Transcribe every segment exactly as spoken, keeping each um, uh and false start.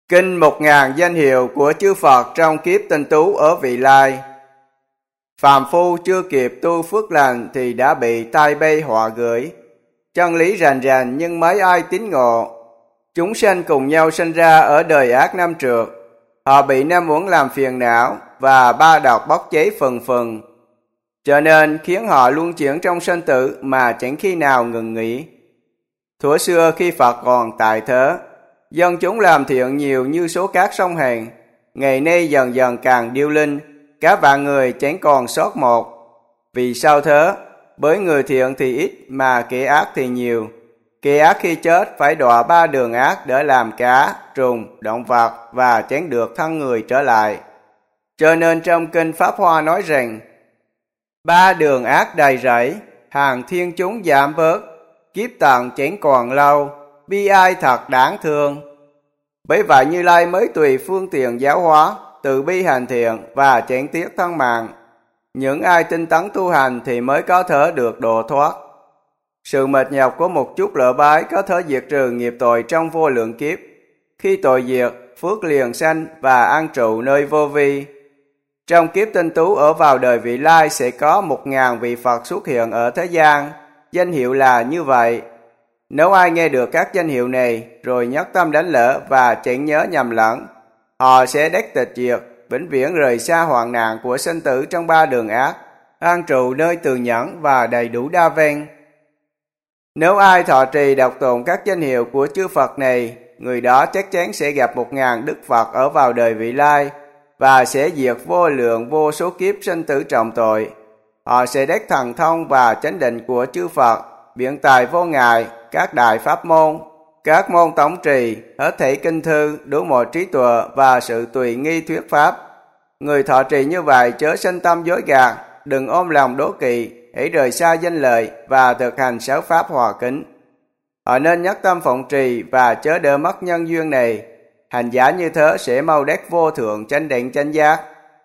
Kinh một ngàn danh hiệu của chư Phật trong kiếp tinh tú ở Vị Lai. Phàm phu chưa kịp tu phước lành thì đã bị tai bay họa gửi. Chân lý rành rành nhưng mấy ai tín ngộ. Chúng sanh cùng nhau sinh ra ở đời ác năm trượt. Họ bị năm uẩn làm phiền não và ba độc bốc cháy phần phần. Cho nên khiến họ luân chuyển trong sanh tử mà chẳng khi nào ngừng nghỉ. Thuở xưa khi Phật còn tại thế, dân chúng làm thiện nhiều như số cát sông Hàn. Ngày nay dần dần càng điêu linh, cả vạn người chẳng còn sót một. Vì sao thế? Bởi người thiện thì ít mà kẻ ác thì nhiều. Kẻ ác khi chết phải đọa ba đường ác để làm cá, trùng, động vật và chẳng được thân người trở lại. Cho nên trong kinh Pháp Hoa nói rằng: ba đường ác đầy rẫy, hàng thiên chúng giảm bớt, kiếp tận chẳng còn lâu, bi ai thật đáng thương. Bởi vậy Như Lai mới tùy phương tiện giáo hóa, từ bi hành thiện và chẳng tiếc thân mạng. Những ai tinh tấn tu hành thì mới có thể được độ thoát. Sự mệt nhọc của một chút lỡ bái có thể diệt trừ nghiệp tội trong vô lượng kiếp. Khi tội diệt, phước liền sanh và an trụ nơi vô vi. Trong kiếp tinh tú ở vào đời Vị Lai sẽ có một ngàn vị Phật xuất hiện ở thế gian. Danh hiệu là như vậy. Nếu ai nghe được các danh hiệu này rồi nhất tâm đánh lễ và chẳng nhớ nhầm lẫn, họ sẽ đắc tịch diệt, vĩnh viễn rời xa hoạn nạn của sinh tử trong ba đường ác, an trụ nơi từ nhẫn và đầy đủ đa ven. Nếu ai thọ trì đọc tụng các danh hiệu của chư Phật này, người đó chắc chắn sẽ gặp một ngàn Đức Phật ở vào đời Vị Lai và sẽ diệt vô lượng vô số kiếp sinh tử trọng tội. Họ sẽ đắc thần thông và chánh định của chư Phật, biện tài vô ngại, các đại pháp môn, các môn tổng trì, hết thảy kinh thư, đủ mọi trí tuệ và sự tùy nghi thuyết pháp. Người thọ trì như vậy chớ sinh tâm dối gạt, đừng ôm lòng đố kỵ, hãy rời xa danh lợi và thực hành sáu pháp hòa kính. Họ nên nhất tâm phụng trì và chớ đỡ mất nhân duyên này. Hành giả như thế sẽ mau đắc vô thượng chánh định chánh giác.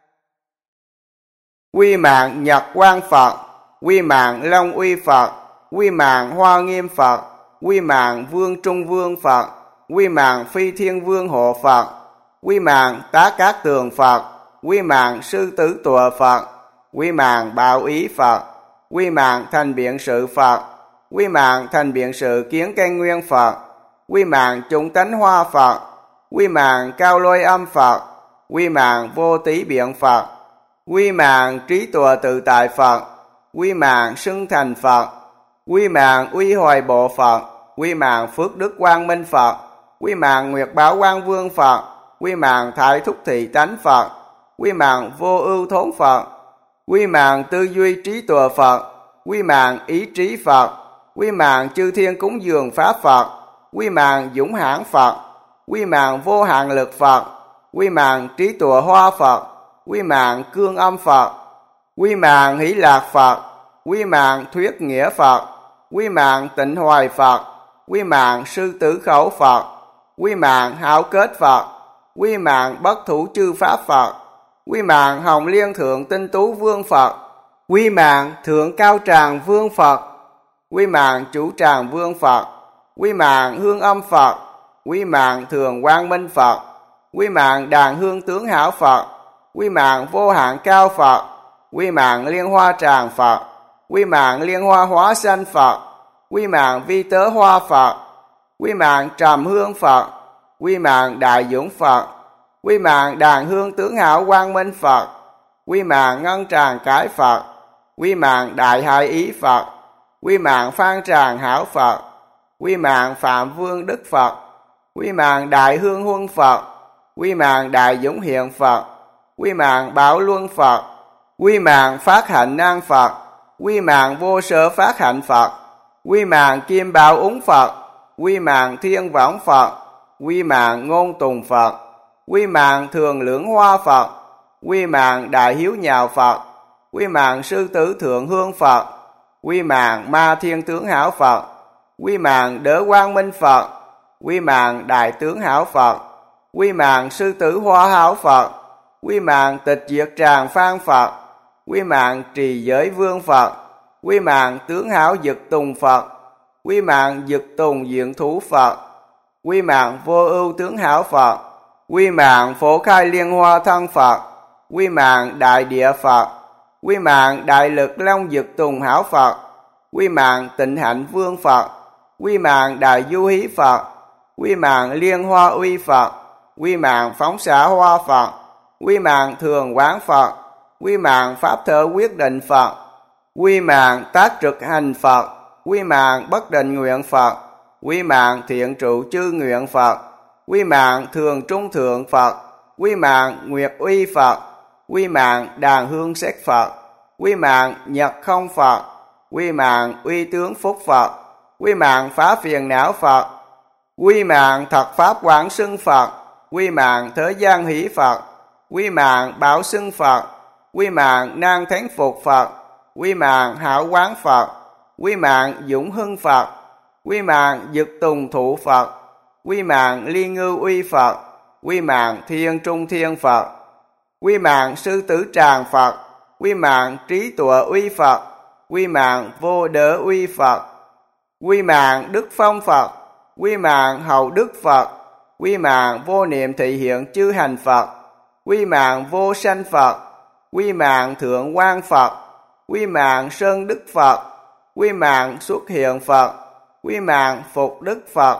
Quy mạng Nhật Quang Phật, quy mạng Long Uy Phật, quy mạng Hoa Nghiêm Phật, quy mạng Vương Trung Vương Phật, quy mạng Phi Thiên Vương Hộ Phật, quy mạng Tá Cát Tường Phật, quy mạng Sư Tử Tùa Phật, quy mạng Bảo Ý Phật, quy mạng Thành Biện Sự Phật, quy mạng Thành Biện Sự Kiến Căn Nguyên Phật, quy mạng Chúng Tánh Hoa Phật, quy mạng Cao Lôi Âm Phật, quy mạng Vô Tí Biện Phật, quy mạng Trí Tùa Tự Tại Phật, quy mạng Xưng Thành Phật, quy mạng Uy Hoài Bộ Phật, quy mạng Phước Đức Quang Minh Phật, quy mạng Nguyệt Bảo Quang Vương Phật, quy mạng Thái Thúc Thị Tánh Phật, quy mạng Vô Ưu Thốn Phật, quy mạng Tư Duy Trí Tuệ Phật, quy mạng Ý Trí Phật, quy mạng Chư Thiên Cúng Dường Pháp Phật, quy mạng Dũng Hãn Phật, quy mạng Vô Hạn Lực Phật, quy mạng Trí Tuệ Hoa Phật, quy mạng Cương Âm Phật, quy mạng Hỷ Lạc Phật, quy mạng Thuyết Nghĩa Phật, quy mạng Tịnh Hoài Phật, quy mạng Sư Tử Khẩu Phật, quy mạng Hảo Kết Phật, quy mạng Bất Thủ Chư Pháp Phật, quy mạng Hồng Liên Thượng Tinh Tú Vương Phật, quy mạng Thượng Cao Tràng Vương Phật, quy mạng Chủ Tràng Vương Phật, quy mạng Hương Âm Phật, quy mạng Thường Quang Minh Phật, quy mạng Đàn Hương Tướng Hảo Phật, quy mạng Vô Hạn Cao Phật, quy mạng Liên Hoa Tràng Phật, quy mạng Liên Hoa Hóa Sanh Phật, quy mạng Vi Tớ Hoa Phật, quy mạng Trầm Hương Phật, quy mạng Đại Dũng Phật, quy mạng Đàn Hương Tướng Hảo Quang Minh Phật, quy mạng Ngân Tràng Cái Phật, quy mạng Đại Hải Ý Phật, quy mạng Phan Tràng Hảo Phật, quy mạng Phạm Vương Đức Phật, quy mạng Đại Hương Huân Phật, quy mạng Đại Dũng Hiện Phật, quy mạng Bảo Luân Phật, quy mạng Phát Hạnh Năng Phật, quy mạng Vô Sở Phát Hạnh Phật, quy mạng Kim Bảo Úng Phật, quy mạng Thiên Võng Phật, quy mạng Ngôn Tùng Phật, quy mạng Thường Lưỡng Hoa Phật, quy mạng Đại Hiếu Nhạo Phật, quy mạng Sư Tử Thượng Hương Phật, quy mạng Ma Thiên Tướng Hảo Phật, quy mạng Đỡ Quang Minh Phật, quy mạng Đại Tướng Hảo Phật, quy mạng Sư Tử Hoa Hảo Phật, quy mạng Tịch Diệt Tràng Phan Phật, quy mạng Trì Giới Vương Phật, quy mạng Tướng Hảo Dực Tùng Phật, quy mạng Dực Tùng Diện Thú Phật, quy mạng Vô Ưu Tướng Hảo Phật, Quy mạng phổ khai liên hoa thân Phật. Quy mạng đại địa Phật. Quy mạng đại lực long dực tùng hảo Phật. Quy mạng tịnh hạnh vương Phật. Quy mạng đại du hí Phật. Quy mạng liên hoa uy Phật. Quy mạng phóng xạ hoa Phật. Quy mạng thường quán Phật. Quy mạng pháp thở quyết định Phật. Quy mạng tác trực hành Phật. Quy mạng bất định nguyện Phật. Quy mạng thiện trụ chư nguyện Phật. Quy mạng thường trung thượng Phật. Quy mạng nguyệt uy Phật. Quy mạng đàn hương sắc Phật. Quy mạng nhật không Phật. Quy mạng uy tướng phúc Phật. Quy mạng phá phiền não Phật. Quy mạng thật pháp quảng xưng Phật. Quy mạng thế gian hỷ Phật. Quy mạng bảo xưng Phật. Quy mạng nan thánh phục Phật. Quy mạng hảo quán Phật. Quy mạng dũng hưng Phật. Quy mạng dực tùng thụ Phật. Quy mạng liên ngư uy Phật. Quy mạng thiên trung thiên Phật. Quy mạng sư tử tràng Phật. Quy mạng trí tuệ uy Phật. Quy mạng vô đỡ uy Phật. Quy mạng đức phong Phật. Quy mạng hậu đức Phật. Quy mạng vô niệm thị hiện chư hành Phật. Quy mạng vô sanh Phật. Quy mạng thượng quan Phật. Quy mạng sơn đức Phật. Quy mạng xuất hiện Phật. Quy mạng phục đức Phật.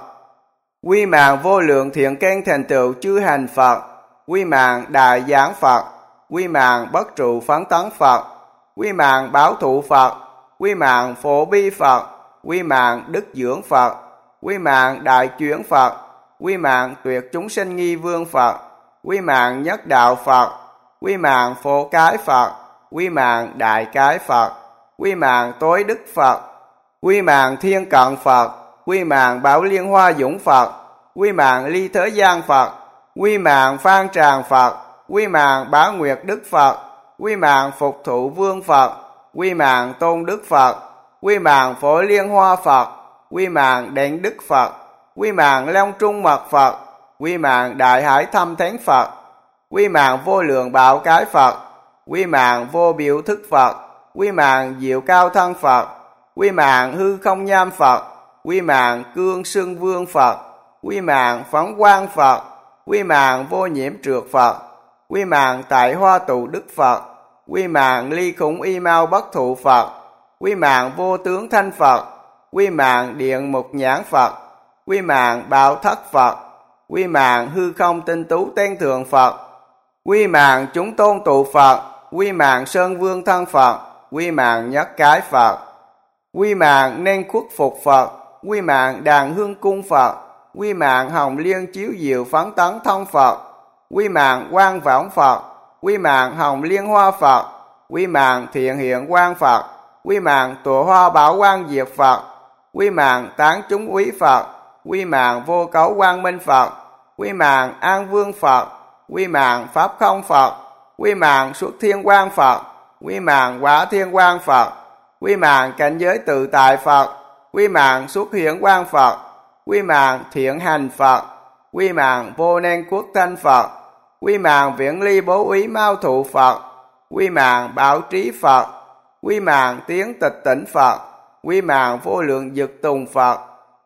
Quy mạng vô lượng thiện căn thành tựu chư hành Phật. Quy mạng đại giảng Phật. Quy mạng bất trụ phấn tấn Phật. Quy mạng báo thụ Phật. Quy mạng phổ bi Phật. Quy mạng đức dưỡng Phật. Quy mạng đại chuyển Phật. Quy mạng tuyệt chúng sinh nghi vương Phật. Quy mạng nhất đạo Phật. Quy mạng phổ cái Phật. Quy mạng đại cái Phật. Quy mạng tối đức Phật. Quy mạng thiên cận Phật. Quy mạng bảo liên hoa dũng Phật. Quy mạng ly thế gian Phật. Quy mạng phan tràng Phật. Quy mạng bá nguyệt đức Phật. Quy mạng phục thụ vương Phật. Quy mạng tôn đức Phật. Quy mạng phổ liên hoa Phật. Quy mạng đảnh đức Phật. Quy mạng long trung mật Phật. Quy mạng đại hải thâm thánh Phật. Quy mạng vô lượng bảo cái Phật. Quy mạng vô biểu thức Phật. Quy mạng diệu cao thân Phật. Quy mạng hư không nham Phật. Quy mạng cương xưng vương Phật. Quy mạng phóng quang Phật. Quy mạng vô nhiễm trượt Phật. Quy mạng tại hoa tụ đức Phật. Quy mạng ly khủng y mau bất thụ Phật. Quy mạng vô tướng thanh Phật. Quy mạng điện mục nhãn Phật. Quy mạng bảo thất Phật. Quy mạng hư không tinh tú tên thường Phật. Quy mạng chúng tôn tụ Phật. Quy mạng sơn vương thân Phật. Quy mạng nhất cái Phật. Quy mạng nên khuất phục Phật. Quy mạng đàn hương cung Phật. Quy mạng hồng liên chiếu diệu phấn tấn thông Phật. Quy mạng quang võng Phật. Quy mạng hồng liên hoa Phật. Quy mạng thiện hiện quang Phật. Quy mạng tùa hoa bảo quang diệt Phật. Quy mạng tán chúng úy Phật. Quy mạng vô cấu quang minh Phật. Quy mạng an vương Phật. Quy mạng pháp không Phật. Quy mạng xuất thiên quang Phật. Quy mạng quả thiên quang Phật. Quy mạng cảnh giới tự tại Phật. Quy mạng xuất hiện quang Phật. Quy mạng thiện hành Phật. Quy mạng vô nên quốc thanh Phật. Quy mạng viễn ly bố úy mau thụ Phật. Quy mạng bảo trí Phật. Quy mạng tiếng tịch tỉnh Phật. Quy mạng vô lượng dực tùng Phật.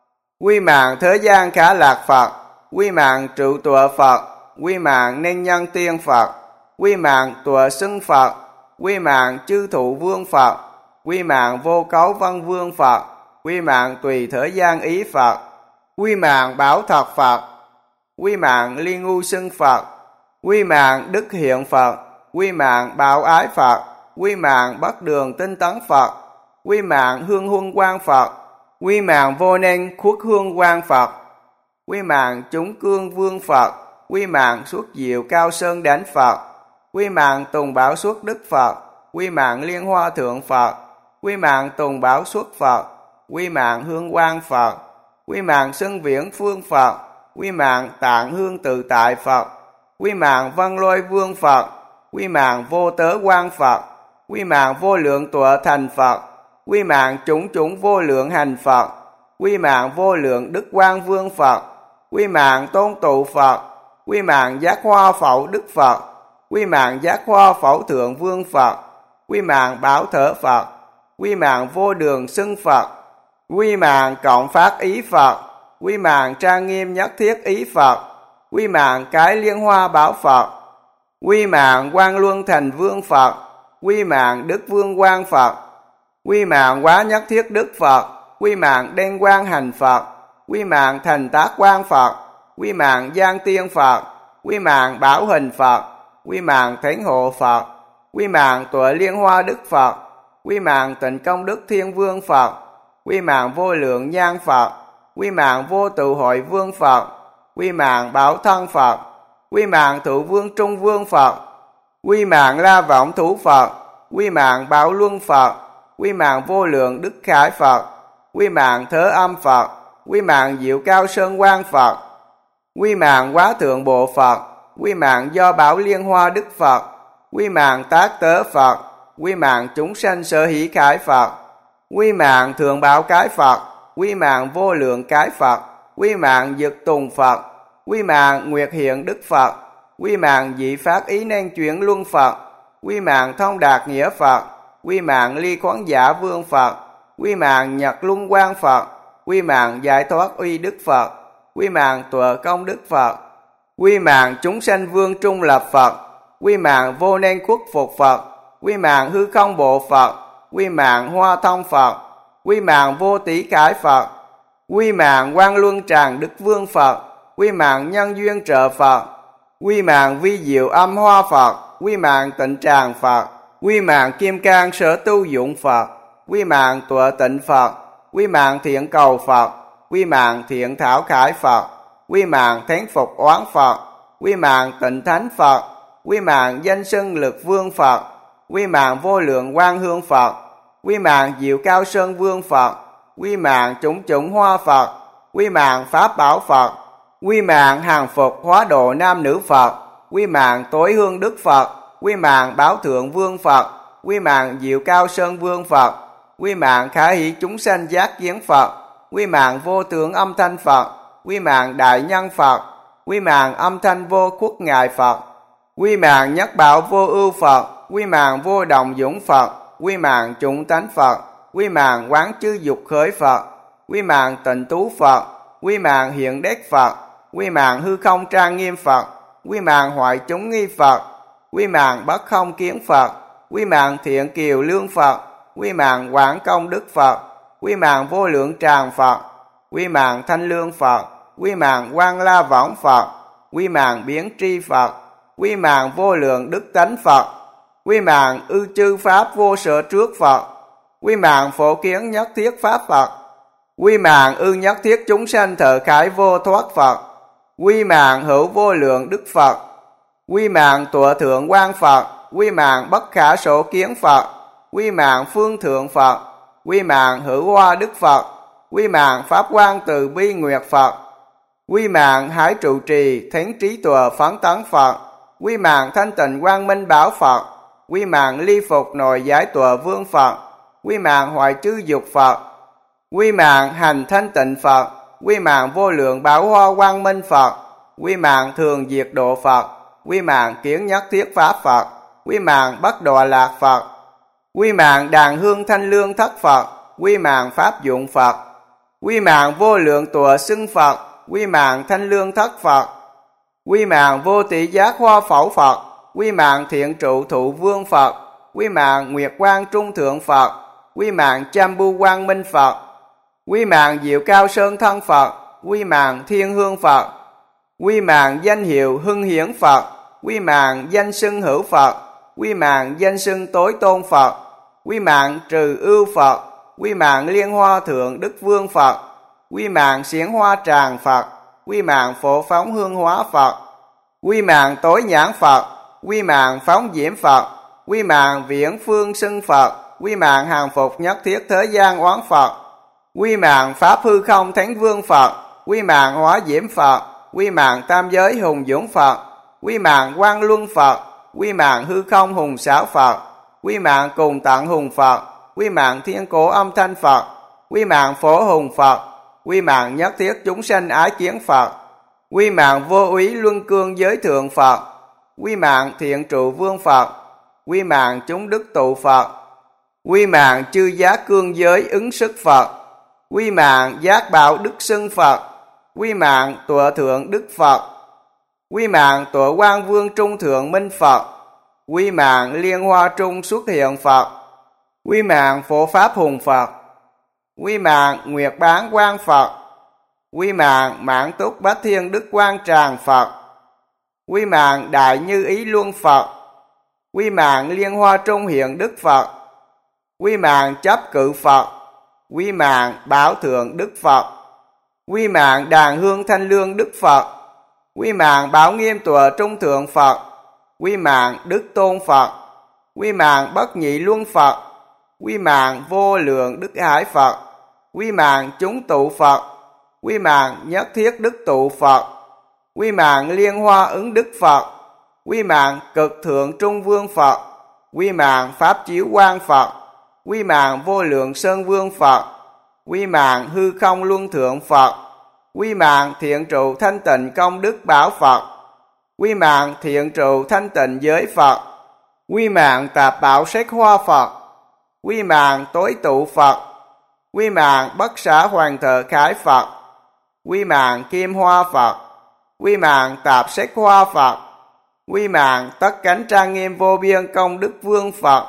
Quy mạng thế gian khả lạc Phật. Quy mạng trụ tọa Phật. Quy mạng nên nhân tiên Phật. Quy mạng tọa xưng Phật. Quy mạng chư thụ vương Phật. Quy mạng vô cấu văn vương Phật. Quy mạng tùy thế gian ý Phật. Quy mạng bảo thật Phật. Quy mạng liên ngu xưng Phật. Quy mạng đức hiện Phật. Quy mạng bảo ái Phật. Quy mạng bất đường tinh tấn Phật. Quy mạng hương huân quang Phật. Quy mạng vô nên khuất hương quang Phật. Quy mạng chúng cương vương Phật. Quy mạng xuất diệu cao sơn đánh Phật. Quy mạng tùng bảo xuất đức Phật. Quy mạng liên hoa thượng Phật. Quy mạng tùng bảo xuất Phật. Quy mạng hương quang Phật. Quy mạng xưng viễn phương Phật. Quy mạng tạng hương tự tại Phật. Quy mạng văn lôi vương Phật. Quy mạng vô tớ quang Phật. Quy mạng vô lượng tọa thành Phật. Quy mạng chúng chúng vô lượng hành Phật. Quy mạng vô lượng đức quang vương Phật. Quy mạng tôn tụ Phật. Quy mạng giác hoa phẩu đức Phật. Quy mạng giác hoa phẩu thượng vương Phật. Quy mạng bảo thở Phật. Quy mạng vô đường xưng Phật. Quy mạng cộng phát ý Phật. Quy mạng trang nghiêm nhất thiết ý Phật. Quy mạng cái liên hoa bảo Phật. Quy mạng Quang Luân Thành Vương Phật. Quy mạng Đức Vương Quang Phật. Quy mạng Quá Nhất Thiết Đức Phật. Quy mạng Đen Quang Hành Phật. Quy mạng Thành Tác Quang Phật. Quy mạng Giang Tiên Phật. Quy mạng Bảo Hình Phật. Quy mạng Thánh Hộ Phật. Quy mạng Tụa Liên Hoa Đức Phật. Quy mạng Tịnh Công Đức Thiên Vương Phật. Quy mạng Vô Lượng Nhan Phật. Quy mạng Vô Tự Hội Vương Phật. Quy mạng Bảo Thân Phật. Quy mạng Thụ Vương Trung Vương Phật. Quy mạng La Vọng Thủ Phật. Quy mạng Bảo Luân Phật. Quy mạng Vô Lượng Đức Khải Phật. Quy mạng Thớ Âm Phật. Quy mạng Diệu Cao Sơn Quang Phật. Quy mạng Quá Thượng Bộ Phật. Quy mạng Do Bảo Liên Hoa Đức Phật. Quy mạng Tác Tớ Phật. Quy mạng Chúng Sanh Sở Hỷ Khải Phật. Quy mạng Thượng Bảo Cái Phật. Quy mạng Vô Lượng Cái Phật. Quy mạng Dực Tùng Phật. Quy mạng Nguyệt Hiện Đức Phật. Quy mạng Dị Phát Ý Nên Chuyển Luân Phật. Quy mạng Thông Đạt Nghĩa Phật. Quy mạng Ly Khoáng Giả Vương Phật. Quy mạng Nhật Luân Quang Phật. Quy mạng Giải Thoát Uy Đức Phật. Quy mạng Tùa Công Đức Phật. Quy mạng Chúng Sanh Vương Trung Lập Phật. Quy mạng Vô Nên Khuất Phục Phật. Quy mạng Hư Không Bộ Phật. Quy mạng Hoa Thông Phật. Quy mạng Vô Tỷ Cải Phật. Quy mạng Quang Luân Tràng Đức Vương Phật. Quy mạng Nhân Duyên Trợ Phật. Quy mạng Vi Diệu Âm Hoa Phật. Quy mạng Tịnh Tràng Phật. Quy mạng Kim Cang Sở Tu Dụng Phật. Quy mạng Tụa Tịnh Phật. Quy mạng Thiện Cầu Phật. Quy mạng Thiện Thảo Khải Phật. Quy mạng Thánh Phục Oán Phật. Quy mạng Tịnh Thánh Phật. Quy mạng Danh Xưng Lực Vương Phật. Quy mạng Vô Lượng Quang Hương Phật. Quy mạng Diệu Cao Sơn Vương Phật. Quy mạng Chủng Chủng Hoa Phật. Quy mạng Pháp Bảo Phật. Quy mạng Hàng Phục Hóa Độ Nam Nữ Phật. Quy mạng Tối Hương Đức Phật. Quy mạng Bảo Thượng Vương Phật. Quy mạng Diệu Cao Sơn Vương Phật. Quy mạng Khả Hỷ Chúng Sanh Giác Kiến Phật. Quy mạng Vô Tướng Âm Thanh Phật. Quy mạng Đại Nhân Phật. Quy mạng Âm Thanh Vô Khuất Ngài Phật. Quy mạng Nhất Bảo Vô Ưu Phật. Quy mạng Vô Động Dũng Phật. Quy mạng Chủng Tánh Phật. Quy mạng Quán Chư Dục Khởi Phật. Quy mạng Tịnh Tú Phật. Quy mạng Hiện Đế Phật. Quy mạng Hư Không Trang Nghiêm Phật. Quy mạng Hoại Chúng Nghi Phật. Quy mạng Bất Không Kiến Phật. Quy mạng Thiện Kiều Lương Phật. Quy mạng Quảng Công Đức Phật. Quy mạng Vô Lượng Tràng Phật. Quy mạng Thanh Lương Phật. Quy mạng Quang La Võng Phật. Quy mạng Biến Tri Phật. Quy mạng Vô Lượng Đức Tánh Phật. Quy mạng Ư Chư Pháp Vô Sở Trước Phật. Quy mạng Phổ Kiến Nhất Thiết Pháp Phật. Quy mạng Ư Nhất Thiết Chúng Sanh Thợ Khải Vô Thoát Phật. Quy mạng Hữu Vô Lượng Đức Phật. Quy mạng Tụa Thượng Quang Phật. Quy mạng Bất Khả Sổ Kiến Phật. Quy mạng Phương Thượng Phật. Quy mạng Hữu Hoa Đức Phật. Quy mạng Pháp Quang Từ Bi Nguyệt Phật. Quy mạng Hải Trụ Trì Thánh Trí Tùa Phấn Tấn Phật. Quy mạng Thanh Tịnh Quang Minh Bảo Phật. Quy mạng Ly Phục Nội Giải Tùa Vương Phật. Quy mạng Hoại Chư Dục Phật. Quy mạng Hành Thanh Tịnh Phật. Quy mạng Vô Lượng Bảo Hoa Quang Minh Phật. Quy mạng Thường Diệt Độ Phật. Quy mạng Kiến Nhất Thiết Pháp Phật. Quy mạng Bất Đọa Lạc Phật. Quy mạng Đàn Hương Thanh Lương Thất Phật. Quy mạng Pháp Dụng Phật. Quy mạng Vô Lượng Tùa Xưng Phật. Quy mạng Thanh Lương Thất Phật. Quy mạng Vô Tỷ Giác Hoa Phẩu Phật. Quy mạng Thiện Trụ Thụ Vương Phật. Quy mạng Nguyệt Quang Trung Thượng Phật. Quy mạng Cham Bu Quang Minh Phật. Quy mạng Diệu Cao Sơn Thân Phật. Quy mạng Thiên Hương Phật. Quy mạng Danh Hiệu Hưng Hiển Phật. Quy mạng Danh Xưng Hữu Phật. Quy mạng Danh Xưng Tối Tôn Phật. Quy mạng Trừ Ưu Phật. Quy mạng Liên Hoa Thượng Đức Vương Phật. Quy mạng Xiển Hoa Tràng Phật. Quy mạng Phổ Phóng Hương Hóa Phật. Quy mạng Tối Nhãn Phật. Quy mạng Phóng Diễm Phật. Quy mạng Viễn Phương Xưng Phật. Quy mạng Hàng Phục Nhất Thiết Thế Gian Oán Phật. Quy mạng Pháp Hư Không Thánh Vương Phật. Quy mạng Hóa Diễm Phật. Quy mạng Tam Giới Hùng Dũng Phật. Quy mạng Quang Luân Phật. Quy mạng Hư Không Hùng Xảo Phật. Quy mạng Cùng Tận Hùng Phật. Quy mạng Thiên Cổ Âm Thanh Phật. Quy mạng Phổ Hùng Phật. Quy mạng Nhất Thiết Chúng Sanh Ái Kiến Phật. Quy mạng Vô Úy Luân Cương Giới Thượng Phật. Quy mạng Thiện Trụ Vương Phật. Quy mạng Chúng Đức Tụ Phật. Quy mạng Chư Giác Cương Giới Ứng Sức Phật. Quy mạng Giác Bảo Đức Xưng Phật. Quy mạng Tùa Thượng Đức Phật. Quy mạng Tổ Quang Vương Trung Thượng Minh Phật. Quy mạng Liên Hoa Trung Xuất Hiện Phật. Quy mạng Phổ Pháp Hùng Phật. Quy mạng Nguyệt Bán Quang Phật. Quy mạng Mãn Túc Bát Thiên Đức Quang Tràng Phật. Quy mạng Đại Như Ý Luân Phật. Quy mạng Liên Hoa Trung Hiện Đức Phật. Quy mạng Chấp Cự Phật. Quy mạng Bảo Thượng Đức Phật. Quy mạng Đàn Hương Thanh Lương Đức Phật. Quy mạng Bảo Nghiêm Tùa Trung Thượng Phật. Quy mạng Đức Tôn Phật. Quy mạng Bất Nhị Luân Phật. Quy mạng Vô Lượng Đức Hải Phật. Quy mạng Chúng Tụ Phật. Quy mạng Nhất Thiết Đức Tụ Phật. Quy mạng Liên Hoa Ứng Đức Phật. Quy mạng Cực Thượng Trung Vương Phật. Quy mạng Pháp Chiếu Quang Phật. Quy mạng Vô Lượng Sơn Vương Phật. Quy mạng Hư Không Luân Thượng Phật. Quy mạng Thiện Trụ Thanh Tịnh Công Đức Bảo Phật. Quy mạng Thiện Trụ Thanh Tịnh Giới Phật. Quy mạng Tạp Bảo Sách Hoa Phật. Quy mạng Tối Tụ Phật. Quy mạng Bất Xá Hoàng Thợ Khải Phật. Quy mạng Kim Hoa Phật. Quy mạng Tạp Sách Hoa Phật. Quy mạng Tất Cánh Trang Nghiêm Vô Biên Công Đức Vương Phật.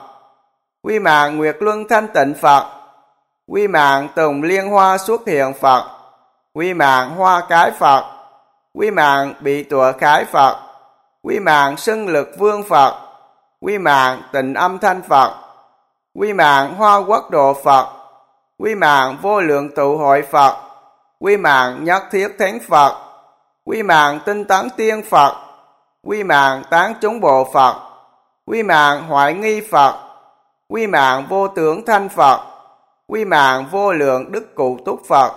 Quy mạng Nguyệt Luân Thanh Tịnh Phật. Quy mạng Tùng Liên Hoa Xuất Hiện Phật. Quy mạng Hoa Cái Phật. Quy mạng Bị Tùa Khải Phật. Quy mạng Xưng Lực Vương Phật. Quy mạng Tịnh Âm Thanh Phật. Quy mạng Hoa Quốc Độ Phật. Quy mạng Vô Lượng Tụ Hội Phật. Quy mạng Nhất Thiết Thánh Phật. Quy mạng Tinh Tấn Tiên Phật. Quy mạng Tán Chúng Bộ Phật. Quy mạng Hoại Nghi Phật. Quy mạng Vô Tướng Thanh Phật. Quy mạng Vô Lượng Đức Cụ Túc Phật.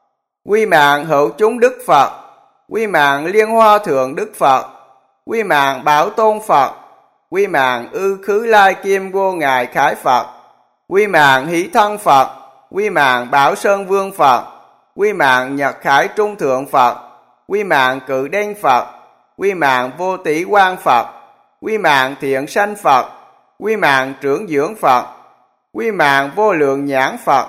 Quy mạng Hữu Chúng Đức Phật. Quy mạng Liên Hoa Thượng Đức Phật. Quy mạng Bảo Tôn Phật. Quy mạng Ư Khứ Lai Kim Vô Ngài Khải Phật. Quy mạng Hỷ Thân Phật. Quy mạng Bảo Sơn Vương Phật. Quy mạng Nhật Khải Trung Thượng Phật. Quy mạng Cự Đen Phật. Quy mạng Vô Tỷ Quang Phật. Quy mạng Thiện Sanh Phật. Quy mạng Trưởng Dưỡng Phật. Quy mạng Vô Lượng Nhãn Phật.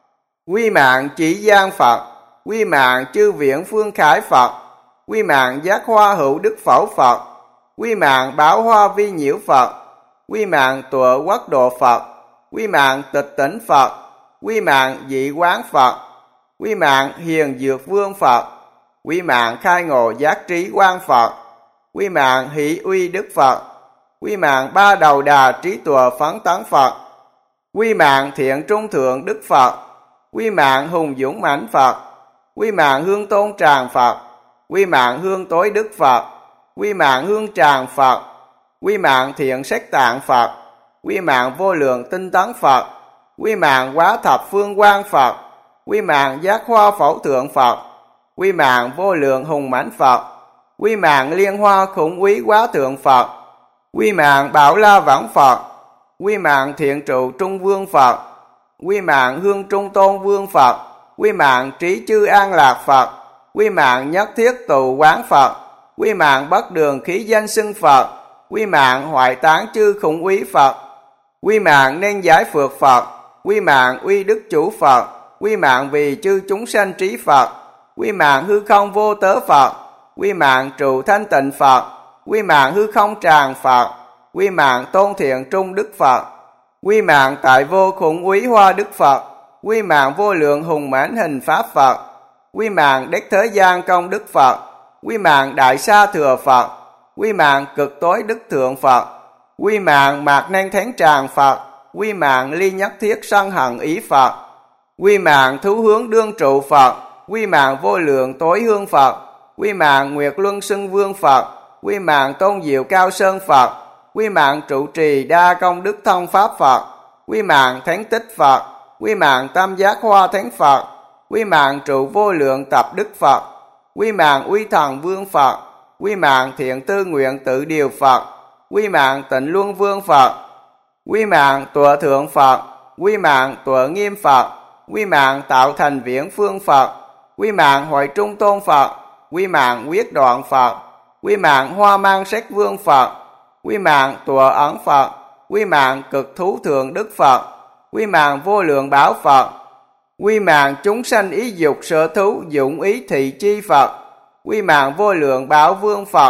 Quy mạng Chỉ Giang Phật. Quy mạng Chư Viễn Phương Khải Phật. Quy mạng Giác Hoa Hữu Đức Phẩu Phật. Quy mạng Bảo Hoa Vi Nhiễu Phật. Quy mạng Tùa Quốc Độ Phật. Quy mạng Tịch Tỉnh Phật. Quy mạng Dị Quán Phật. Quy mạng Hiền Dược Vương Phật. Quy mạng Khai Ngộ Giác Trí Quang Phật. Quy mạng Hỷ Uy Đức Phật. Quy mạng Ba Đầu Đà Trí Tùa Phấn Tấn Phật. Quy mạng Thiện Trung Thượng Đức Phật. Quy mạng Hùng Dũng Mãnh Phật. Quy mạng Hương Tôn Tràng Phật. Quy mạng Hương Tối Đức Phật. Quy mạng Hương Tràng Phật. Quy mạng Thiện Sách Tạng Phật. Quy mạng Vô Lượng Tinh Tấn Phật. Quy mạng Quá Thập Phương Quang Phật. Quy mạng Giác Hoa Phẩu Thượng Phật. Quy mạng Vô Lượng Hùng Mãnh Phật. Quy mạng Liên Hoa Khủng Quý Quá Thượng Phật. Quy mạng Bảo La Vãng Phật. Quy mạng Thiện Trụ Trung Vương Phật. Quy mạng Hương Trung Tôn Vương Phật. Quy mạng Trí Chư An Lạc Phật. Quy mạng Nhất Thiết Tụ Quán Phật. Quy mạng Bất Đường Khí Danh Xưng Phật. Quy mạng Hoại Tán Chư Khủng Úy Phật. Quy mạng Nên Giải Phược Phật. Quy mạng Uy Đức Chủ Phật. Quy mạng Vì Chư Chúng Sanh Trí Phật. Quy mạng Hư Không Vô Tớ Phật. Quy mạng Trụ Thanh Tịnh Phật. Quy mạng Hư Không Tràng Phật. Quy mạng Tôn Thiện Trung Đức Phật. Quy mạng Tại Vô Khủng Úy Hoa Đức Phật. Quy mạng Vô Lượng Hùng Mãnh Hình Pháp Phật. Quy mạng Đế Thế Gian Công Đức Phật. Quy mạng Đại Sa Thừa Phật. Quy mạng Cực Tối Đức Thượng Phật. Quy mạng Mạc Năng Thánh Tràng Phật. Quy mạng Ly Nhất Thiết Sân Hận Ý Phật. Quy mạng Thú Hướng Đương Trụ Phật. Quy mạng Vô Lượng Tối Hương Phật. Quy mạng Nguyệt Luân Xưng Vương Phật. Quy mạng Tôn Diệu Cao Sơn Phật. Quy mạng Trụ Trì Đa Công Đức Thông Pháp Phật. Quy mạng Thánh Tích Phật. Quy mạng Tam Giác Hoa Thánh Phật. Quy mạng Trụ Vô Lượng Tập Đức Phật. Quy mạng Uy Thần Vương Phật. Quy mạng Thiện Tư Nguyện Tự Điều Phật. Quy mạng Tịnh Luân Vương Phật. Quy mạng Tùa Thượng Phật. Quy mạng Tùa Nghiêm Phật. Quy mạng Tạo Thành Viễn Phương Phật. Quy mạng Hội Trung Tôn Phật. Quy mạng Quyết Đoạn Phật. Quy mạng Hoa Mang Sách Vương Phật. Quy mạng Tùa Ẩn Phật. Quy mạng Cực Thú Thượng Đức Phật. Quy mạng Vô Lượng Bảo Phật. Quy mạng Chúng Sanh Ý Dục Sở Thú Dụng Ý Thị Chi Phật. Quy mạng Vô Lượng Bảo Vương Phật.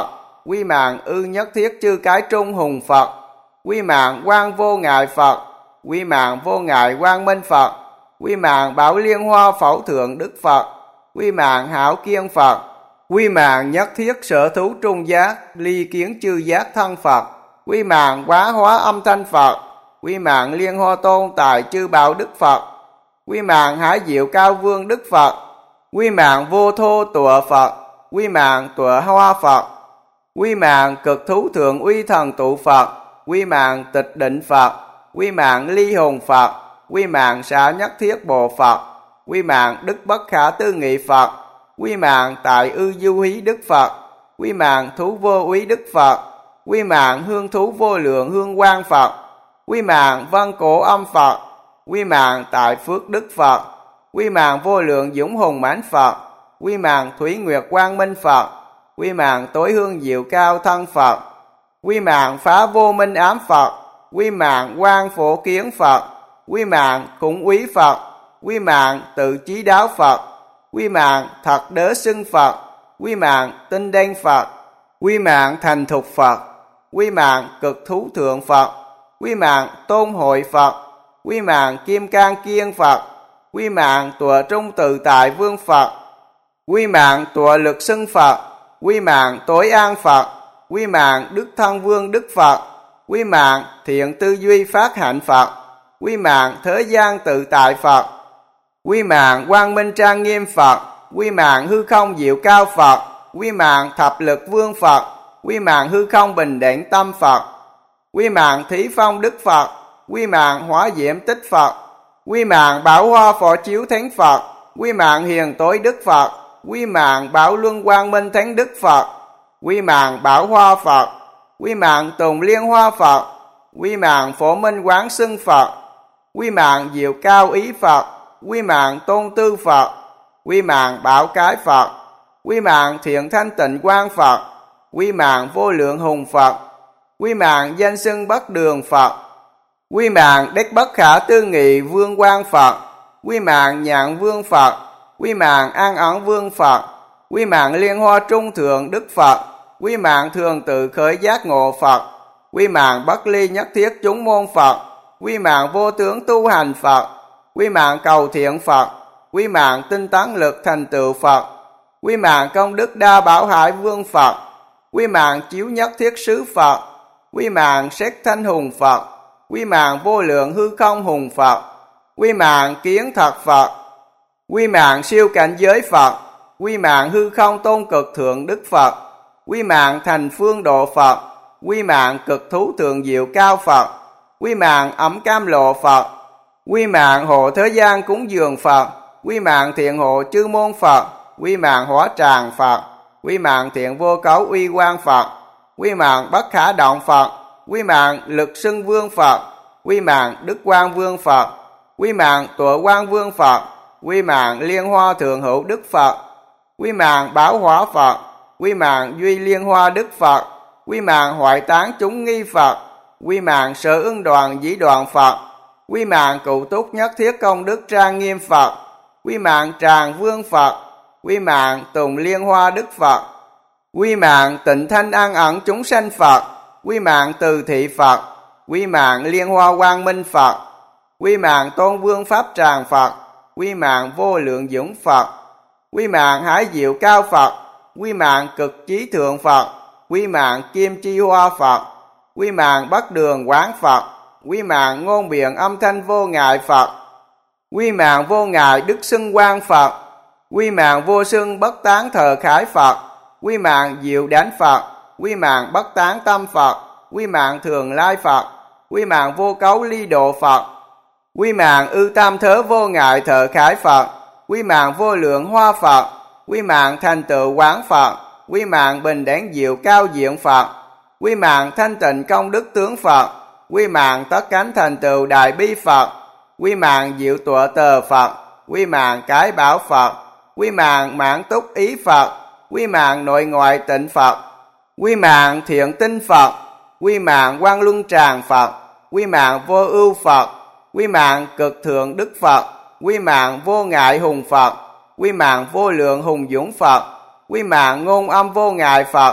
quy mạng ư nhất thiết chư cái trung hùng Phật, quy mạng quang vô ngại Phật, quy mạng vô ngại quang minh Phật, quy mạng bảo liên hoa phẩu thượng Đức Phật, quy mạng hảo kiên Phật, quy mạng nhất thiết sở thú trung giác, ly kiến chư giác thân Phật, quy mạng quá hóa âm thanh Phật, quy mạng liên hoa tôn tại chư bảo Đức Phật, quy mạng hải diệu cao vương Đức Phật, quy mạng vô thô tụa Phật, quy mạng tụa hoa Phật, quy mạng cực thú thượng uy thần tụ Phật, quy mạng tịch định Phật, quy mạng ly hồn Phật, quy mạng xá nhất thiết bộ Phật, quy mạng đức bất khả tư nghị Phật, quy mạng tại ư du hí Đức Phật, quy mạng thú vô úy Đức Phật, quy mạng hương thú vô lượng hương quang Phật, quy mạng văn cổ âm Phật, quy mạng tại phước Đức Phật, quy mạng vô lượng dũng hùng mãnh Phật, quy mạng thủy nguyệt quang minh Phật, quy mạng tối hương diệu cao thân Phật, quy mạng phá vô minh ám Phật, quy mạng quang phổ kiến Phật, quy mạng khủng úy Phật, quy mạng tự chí đáo Phật, quy mạng thật đớ xưng Phật, quy mạng tinh đen Phật, quy mạng thành thục Phật, quy mạng cực thú thượng Phật, quy mạng tôn hội Phật, quy mạng kim cang kiên Phật, quy mạng tùa trung tự tại vương Phật, quy mạng tùa lực xưng Phật, quy mạng tối an Phật, quy mạng đức thân vương Đức Phật, quy mạng thiện tư duy phát hạnh Phật, quy mạng thế gian tự tại Phật, quy mạng quang minh trang nghiêm Phật, quy mạng hư không diệu cao Phật, quy mạng thập lực vương Phật, quy mạng hư không bình định tâm Phật, quy mạng thí phong Đức Phật, quy mạng hóa diễm tích Phật, quy mạng bảo hoa phổ chiếu thánh Phật, quy mạng hiền tối Đức Phật, quy mạng bảo luân quang minh thánh Đức Phật, quy mạng bảo hoa Phật, quy mạng tùng liên hoa Phật, quy mạng phổ minh quán xưng Phật, quy mạng diệu cao ý Phật, quy mạng tôn tư Phật, quy mạng bảo cái Phật, quy mạng thiện thanh tịnh quang Phật, quy mạng vô lượng hùng Phật, quy mạng danh xưng bất đường Phật, quy mạng đích bất khả tư nghị vương quang Phật, quy mạng nhạn vương Phật, quy mạng an ẩn vương Phật, quy mạng liên hoa trung thượng Đức Phật, quy mạng thường tự khởi giác ngộ Phật, quy mạng bất ly nhất thiết chúng môn Phật, quy mạng vô tướng tu hành Phật, quy mạng cầu thiện Phật, quy mạng tinh tấn lực thành tựu Phật, quy mạng công đức đa bảo hải vương Phật, quy mạng chiếu nhất thiết sứ Phật, quy mạng xét thanh hùng Phật, quy mạng vô lượng hư không hùng Phật, quy mạng kiến thật Phật, quy mạng siêu cảnh giới Phật, quy mạng hư không tôn cực thượng Đức Phật, quy mạng thành phương độ Phật, quy mạng cực thú thượng diệu cao Phật, quy mạng ấm cam lộ Phật, quy mạng hộ thế gian cúng dường Phật, quy mạng thiện hộ chư môn Phật, quy mạng hóa tràng Phật, quy mạng thiện vô cấu uy quang Phật, quy mạng bất khả động Phật, quy mạng lực xưng vương Phật, quy mạng đức quang vương Phật, quy mạng tụa quang vương Phật, quy mạng liên hoa thượng hữu Đức Phật, quy mạng bảo hóa Phật, quy mạng duy liên hoa Đức Phật, quy mạng hoại tán chúng nghi Phật, quy mạng sở ưng đoàn dĩ đoàn Phật, quy mạng cụ túc nhất thiết công đức trang nghiêm Phật, quy mạng tràng vương Phật, quy mạng tùng liên hoa Đức Phật, quy mạng tịnh thanh an ẩn chúng sanh Phật, quy mạng từ thị Phật, quy mạng liên hoa quang minh Phật, quy mạng tôn vương pháp tràng Phật, quy mạng vô lượng dũng Phật, quy mạng hải diệu cao Phật, quy mạng cực chí thượng Phật, quy mạng kim chi hoa Phật, quy mạng bất đường quán Phật, quy mạng ngôn biện âm thanh vô ngại Phật, quy mạng vô ngại đức xưng quang Phật, quy mạng vô xưng bất tán thờ khải Phật, quy mạng diệu đánh Phật, quy mạng bất tán tâm Phật, quy mạng thường lai Phật, quy mạng vô cấu ly độ Phật, quy mạng ư tam thớ vô ngại thờ khải Phật, quy mạng vô lượng hoa Phật, quy mạng thành tựu quán Phật, quy mạng bình đẳng diệu cao diện Phật, quy mạng thanh tịnh công đức tướng Phật, quy mạng tất cánh thành tựu đại bi Phật, quy mạng diệu tọa tờ Phật, quy mạng cái bảo Phật, quy mạng mãn túc ý Phật, quy mạng nội ngoại tịnh Phật, quy mạng thiện tinh Phật, quy mạng quang luân tràng Phật, quy mạng vô ưu Phật, quy mạng cực thượng Đức Phật, quy mạng vô ngại hùng Phật, quy mạng vô lượng hùng dũng Phật, quy mạng ngôn âm vô ngại Phật,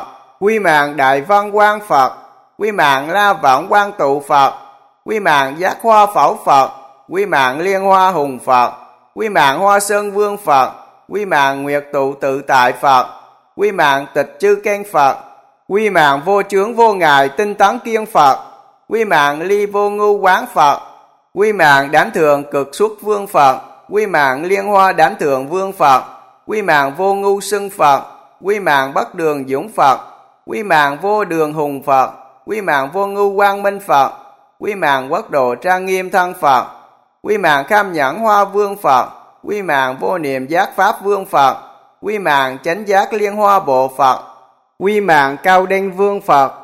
Quy mạng Đại Văn Quang Phật, quy mạng La Vọng Quang Tụ Phật, quy mạng Giác Hoa Phẩu Phật, quy mạng Liên Hoa Hùng Phật, quy mạng Hoa Sơn Vương Phật, quy mạng Nguyệt Tụ Tự Tại Phật, quy mạng Tịch Chư Kén Phật, quy mạng Vô Chướng Vô Ngại Tinh Tấn Kiên Phật, quy mạng Ly Vô Ngưu Quán Phật, quy mạng Đảnh Thượng Cực Xuất Vương Phật, quy mạng Liên Hoa Đảnh Thượng Vương Phật, quy mạng Vô Ngưu Xưng Phật, quy mạng Bất Đường Dũng Phật, quy mạng Vô Đường Hùng Phật, quy mạng Vô Ngưu Quang Minh Phật, quy mạng Quốc Độ Trang Nghiêm Thân Phật, quy mạng Kham Nhẫn Hoa Vương Phật, quy mạng Vô Niệm Giác Pháp Vương Phật, quy mạng Chánh Giác Liên Hoa Bộ Phật, quy mạng Cao Đinh Vương Phật,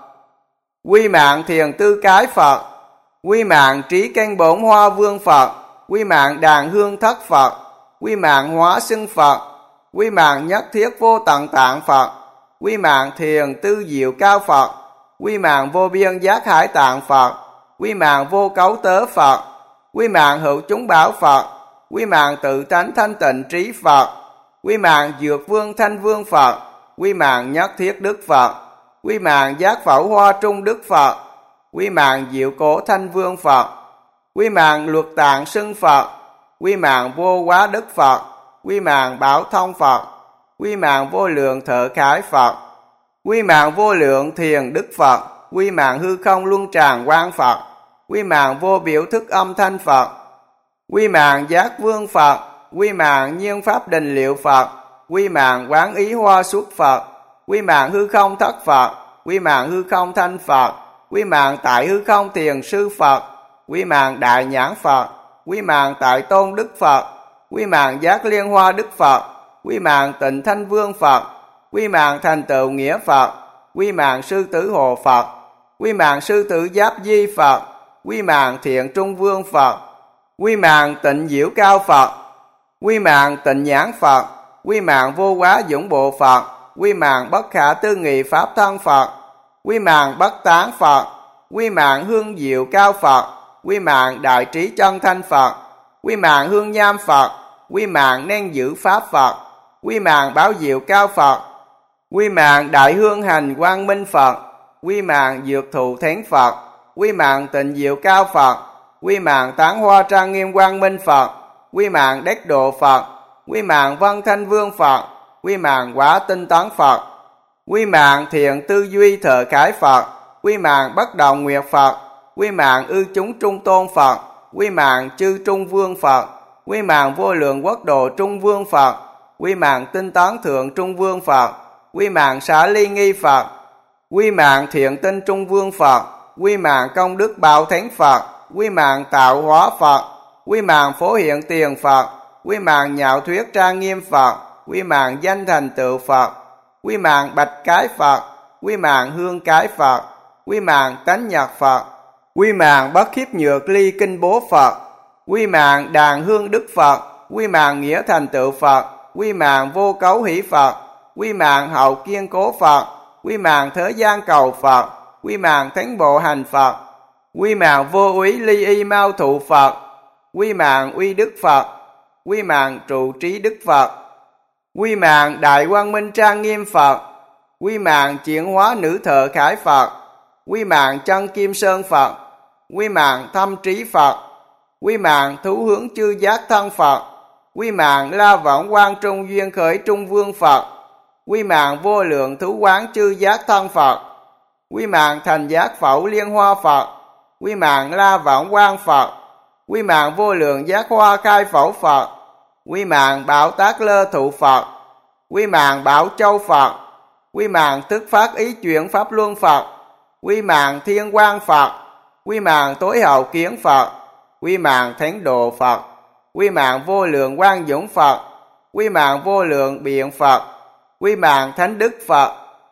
quy mạng Thiền Tư Cái Phật, quy mạng Trí Canh Bổn Hoa Vương Phật, quy mạng Đàn Hương Thất Phật, quy mạng Hóa Xưng Phật, quy mạng Nhất Thiết Vô Tận Tạng Phật, quy mạng Thiền Tư Diệu Cao Phật, quy mạng Vô Biên Giác Hải Tạng Phật, quy mạng Vô Cấu Tớ Phật, quy mạng Hữu Chúng Bảo Phật, quy mạng Tự Tánh Thanh Tịnh Trí Phật, quy mạng Dược Vương Thanh Vương Phật, quy mạng Nhất Thiết Đức Phật, quy mạng Giác Phẩu Hoa Trung Đức Phật, quy mạng Diệu Cổ Thanh Vương Phật, quy mạng Luật Tạng Xưng Phật, quy mạng Vô Quá Đức Phật, quy mạng Bảo Thông Phật, quy mạng Vô Lượng Thợ Khải Phật, quy mạng Vô Lượng Thiền Đức Phật, quy mạng Hư Không Luân Tràng Quang Phật, quy mạng Vô Biểu Thức Âm Thanh Phật, quy mạng Giác Vương Phật, quy mạng Nhiên Pháp Định Liệu Phật, quy mạng Quán Ý Hoa Xuất Phật, quy mạng Hư Không Thất Phật, quy mạng Hư Không Thanh Phật, quy mạng Tại Hư Không Thiền Sư Phật, quy mạng Đại Nhãn Phật, quy mạng Tại Tôn Đức Phật, quy mạng Giác Liên Hoa Đức Phật, quy mạng Tịnh Thanh Vương Phật, quy mạng Thành Tựu Nghĩa Phật, quy mạng Sư Tử Hồ Phật, quy mạng Sư Tử Giáp Di Phật, quy mạng Thiện Trung Vương Phật, quy mạng Tịnh Diệu Cao Phật, quy mạng Tịnh Nhãn Phật, quy mạng Vô Quá Dũng Bộ Phật, quy mạng Bất Khả Tư Nghị Pháp Thân Phật, quy mạng Bất Tán Phật, quy mạng Hương Diệu Cao Phật, quy mạng Đại Trí Chân Thanh Phật, quy mạng Hương Nham Phật, quy mạng Nên Giữ Pháp Phật, quy mạng Báo Diệu Cao Phật, quy mạng Đại Hương Hành Quang Minh Phật, quy mạng Dược Thụ Thánh Phật, quy mạng Tịnh Diệu Cao Phật, quy mạng Tán Hoa Trang Nghiêm Quang Minh Phật, quy mạng Đắc Độ Phật, quy mạng Vân Thanh Vương Phật, quy mạng Quá Tinh Tấn Phật, quy mạng Thiện Tư Duy Thợ Khải Phật, quy mạng Bất Động Nguyệt Phật, quy mạng Ư Chúng Trung Tôn Phật, quy mạng Chư Trung Vương Phật, quy mạng Vô Lượng Quốc Độ Trung Vương Phật, quy mạng Tinh Tấn Thượng Trung Vương Phật, quy mạng Xá Ly Nghi Phật, quy mạng Thiện Tinh Trung Vương Phật, quy mạng Công Đức Bảo Thánh Phật, quy mạng Tạo Hóa Phật, quy mạng Phổ Hiện Tiền Phật, quy mạng Nhạo Thuyết Trang Nghiêm Phật, quy mạng Danh Thành Tựu Phật, quy mạng Bạch Cái Phật, quy mạng Hương Cái Phật, quy mạng Tánh Nhật Phật, quy mạng Bất Khiếp Nhược Ly Kinh Bố Phật, quy mạng Đàn Hương Đức Phật, quy mạng Nghĩa Thành Tựu Phật, quy mạng Vô Cấu Hỷ Phật, quy mạng Hậu Kiên Cố Phật, quy mạng Thế Gian Cầu Phật, quy mạng Thánh Bộ Hành Phật, quy mạng Vô Úy Ly Y Mao Thụ Phật, quy mạng Uy Đức Phật, quy mạng Trụ Trí Đức Phật, quy mạng Đại Quang Minh Trang Nghiêm Phật, quy mạng Chuyển Hóa Nữ Thợ Khải Phật, quy mạng Chân Kim Sơn Phật, quy mạng Thâm Trí Phật, quy mạng Thú Hướng Chư Giác Thân Phật, quy mạng La Võng Quang Trung Duyên Khởi Trung Vương Phật, quy mạng Vô Lượng Thú Quán Chư Giác Thân Phật, quy mạng Thành Giác Phẩu Liên Hoa Phật, quy mạng La Võng Quang Phật, quy mạng Vô Lượng Giác Hoa Khai Phẩu Phật, quy mạng Bảo Tác Lơ Thụ Phật, quy mạng Bảo Châu Phật, quy mạng Thức Phát Ý Chuyển Pháp Luân Phật, quy mạng Thiên Quang Phật, quy mạng Tối Hậu Kiến Phật, quy mạng Thánh Độ Phật, quy mạng Vô Lượng Quang Dũng Phật, quy mạng Vô Lượng Biện Phật, quy mạng Thánh Đức Phật,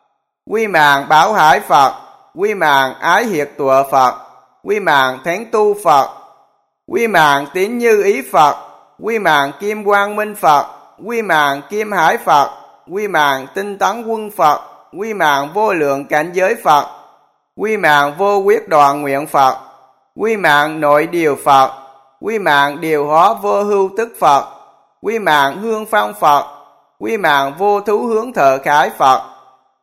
quy mạng Bảo Hải Phật, quy mạng Ái Hiệt Tụa Phật, quy mạng Thánh Tu Phật, quy mạng Tín Như Ý Phật, quy mạng Kim Quang Minh Phật, quy mạng Kim Hải Phật, quy mạng Tinh Tấn Quân Phật, quy mạng Vô Lượng Cảnh Giới Phật, quy mạng Vô Quyết Đoạn Nguyện Phật, quy mạng Nội Điều Phật, quy mạng Điều Hóa Vô Hưu Tức Phật, quy mạng Hương Phong Phật, quy mạng Vô Thú Hướng Thợ Khải Phật,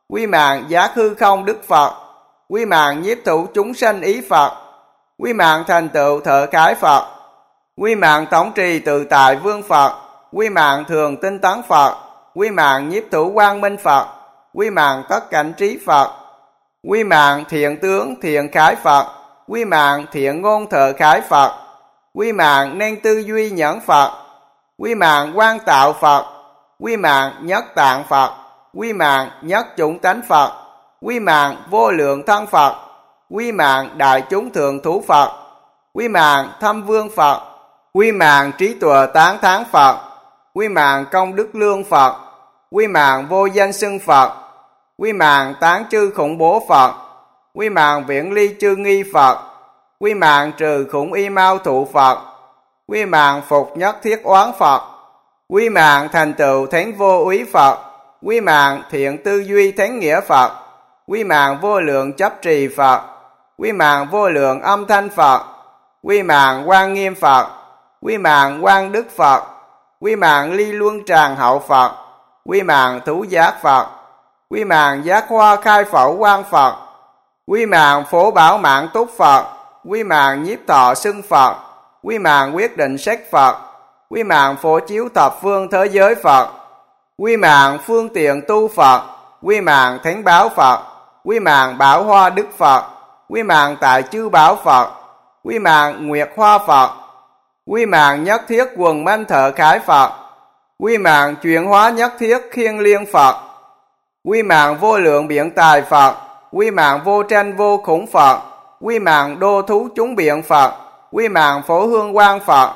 Quy mạng giác hư không Đức Phật. Quy mạng nhiếp thủ chúng sanh ý Phật. Quy mạng thành tựu thợ khái Phật. Quy mạng tổng trì tự tại vương Phật. Quy mạng thường tinh tấn Phật. Quy mạng nhiếp thủ quang minh Phật. Quy mạng tất cảnh trí Phật. Quy mạng thiện tướng thiện khái Phật. Quy mạng thiện ngôn thợ khái Phật. Quy mạng nên tư duy nhẫn Phật. Quy mạng quan tạo Phật. Quy mạng nhất tạng Phật. Quy mạng nhất chủng tánh Phật. Quy mạng vô lượng thân Phật. Quy mạng đại chúng thường thú Phật. Quy mạng thâm vương Phật. Quy mạng trí tuệ tán thán Phật. Quy mạng công đức lương Phật. Quy mạng vô danh xưng Phật. Quy mạng tán chư khủng bố Phật. Quy mạng viễn ly chư nghi Phật. Quy mạng trừ khủng y mau thụ Phật. Quy mạng phục nhất thiết oán Phật. Quy mạng thành tựu thánh vô úy Phật. Quy mạng thiện tư duy thánh nghĩa Phật. Quy mạng vô lượng chấp trì Phật. Quy mạng vô lượng âm thanh Phật. Quy mạng quan nghiêm Phật. Quy mạng quan đức Phật. Quy mạng ly luân tràng hậu Phật. Quy mạng thú giác Phật. Quy mạng giác hoa khai phẩu quang Phật. Quy mạng phổ bảo mạng túc Phật. Quy mạng nhiếp thọ xưng Phật. Quy mạng quyết định sách Phật. Quy mạng phổ chiếu thập phương thế giới Phật. Quy mạng phương tiện tu Phật. Quy mạng thánh báo Phật. Quy mạng bảo hoa đức Phật. Quy mạng tại chư bảo Phật. Quy mạng nguyệt hoa Phật. Quy mạng nhất thiết quần manh thợ khái Phật. Quy mạng chuyển hóa nhất thiết khiên liên Phật. Quy mạng vô lượng biện tài Phật. Quy mạng vô tranh vô khủng Phật. Quy mạng đô thú chúng biện Phật. Quy mạng phổ hương quang Phật.